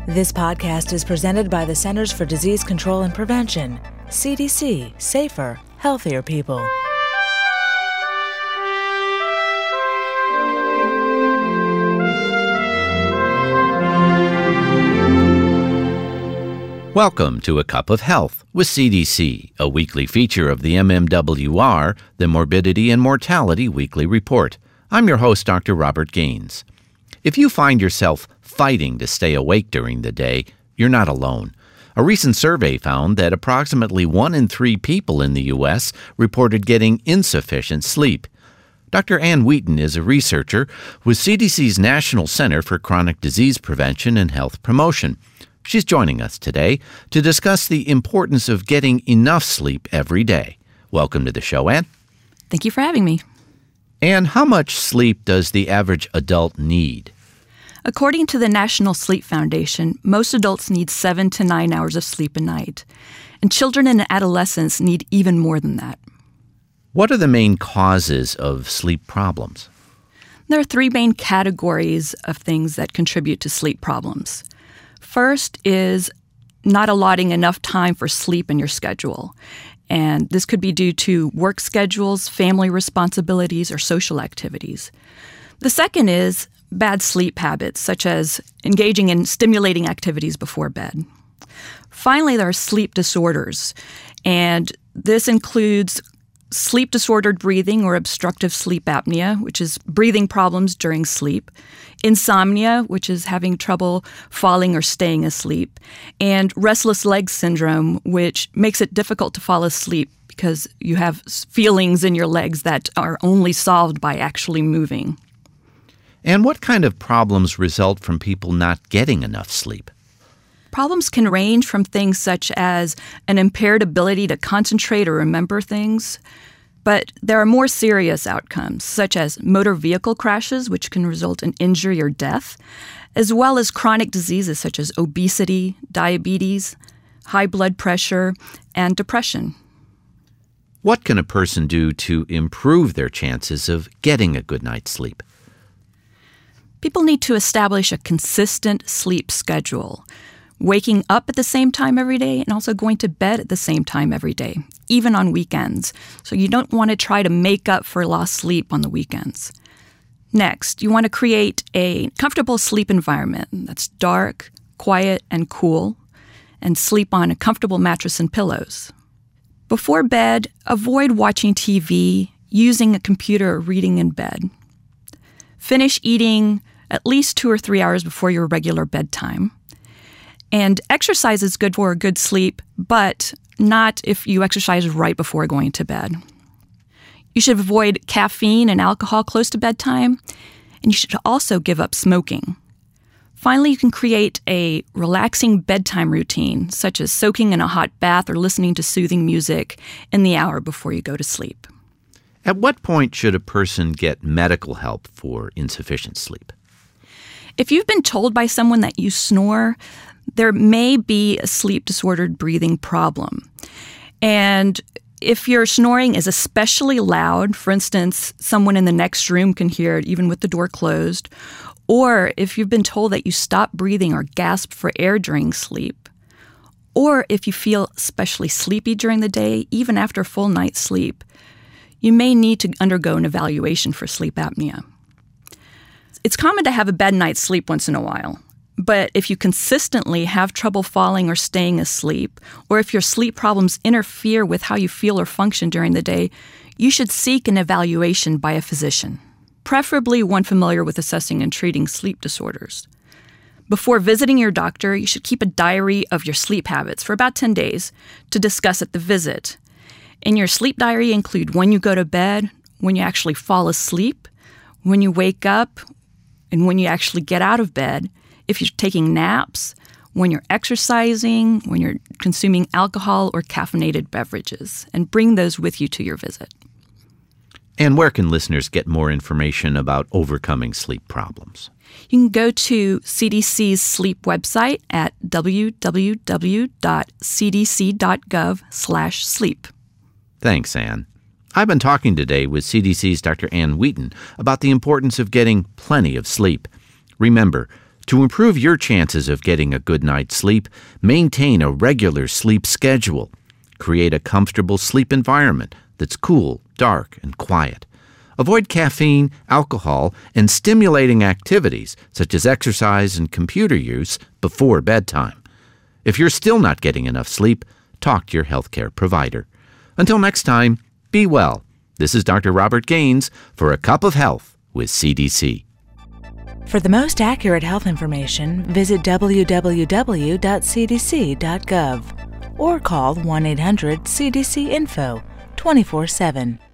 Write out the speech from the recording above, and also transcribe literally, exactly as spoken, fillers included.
This podcast is presented by the Centers for Disease Control and Prevention. C D C. Safer, healthier people. Welcome to A Cup of Health with C D C, a weekly feature of the M M W R, the Morbidity and Mortality Weekly Report. I'm your host, Doctor Robert Gaines. If you find yourself fighting to stay awake during the day, you're not alone. A recent survey found that approximately one in three people in the U S reported getting insufficient sleep. Doctor Ann Wheaton is a researcher with C D C's National Center for Chronic Disease Prevention and Health Promotion. She's joining us today to discuss the importance of getting enough sleep every day. Welcome to the show, Ann. Thank you for having me. Ann, how much sleep does the average adult need? According to the National Sleep Foundation, most adults need seven to nine hours of sleep a night, and children and adolescents need even more than that. What are the main causes of sleep problems? There are three main categories of things that contribute to sleep problems. First is not allotting enough time for sleep in your schedule. And this could be due to work schedules, family responsibilities, or social activities. The second is bad sleep habits, such as engaging in stimulating activities before bed. Finally, there are sleep disorders, and this includes sleep disordered breathing or obstructive sleep apnea, which is breathing problems during sleep, insomnia, which is having trouble falling or staying asleep, and restless leg syndrome, which makes it difficult to fall asleep because you have feelings in your legs that are only solved by actually moving. And what kind of problems result from people not getting enough sleep? Problems can range from things such as an impaired ability to concentrate or remember things, but there are more serious outcomes, such as motor vehicle crashes, which can result in injury or death, as well as chronic diseases such as obesity, diabetes, high blood pressure, and depression. What can a person do to improve their chances of getting a good night's sleep? People need to establish a consistent sleep schedule, waking up at the same time every day and also going to bed at the same time every day, even on weekends. So you don't want to try to make up for lost sleep on the weekends. Next, you want to create a comfortable sleep environment that's dark, quiet, and cool, and sleep on a comfortable mattress and pillows. Before bed, avoid watching T V, using a computer, or reading in bed. Finish eating at least two or three hours before your regular bedtime. And exercise is good for a good sleep, but not if you exercise right before going to bed. You should avoid caffeine and alcohol close to bedtime, and you should also give up smoking. Finally, you can create a relaxing bedtime routine, such as soaking in a hot bath or listening to soothing music in the hour before you go to sleep. At what point should a person get medical help for insufficient sleep? If you've been told by someone that you snore, there may be a sleep-disordered breathing problem. And if your snoring is especially loud, for instance, someone in the next room can hear it even with the door closed, or if you've been told that you stop breathing or gasp for air during sleep, or if you feel especially sleepy during the day, even after a full night's sleep, you may need to undergo an evaluation for sleep apnea. It's common to have a bad night's sleep once in a while. But if you consistently have trouble falling or staying asleep, or if your sleep problems interfere with how you feel or function during the day, you should seek an evaluation by a physician, preferably one familiar with assessing and treating sleep disorders. Before visiting your doctor, you should keep a diary of your sleep habits for about ten days to discuss at the visit. In your sleep diary, include when you go to bed, when you actually fall asleep, when you wake up, and when you actually get out of bed, if you're taking naps, when you're exercising, when you're consuming alcohol or caffeinated beverages, and bring those with you to your visit. And where can listeners get more information about overcoming sleep problems? You can go to C D C's sleep website at w w w dot c d c dot gov slash sleep. Thanks, Ann. I've been talking today with C D C's Doctor Ann Wheaton about the importance of getting plenty of sleep. Remember, To improve your chances of getting a good night's sleep, maintain a regular sleep schedule. Create a comfortable sleep environment that's cool, dark, and quiet. Avoid caffeine, alcohol, and stimulating activities such as exercise and computer use before bedtime. If you're still not getting enough sleep, talk to your healthcare provider. Until next time, be well. This is Doctor Robert Gaines for A Cup of Health with C D C. For the most accurate health information, visit w w w dot c d c dot gov or call one eight hundred C D C info twenty-four seven.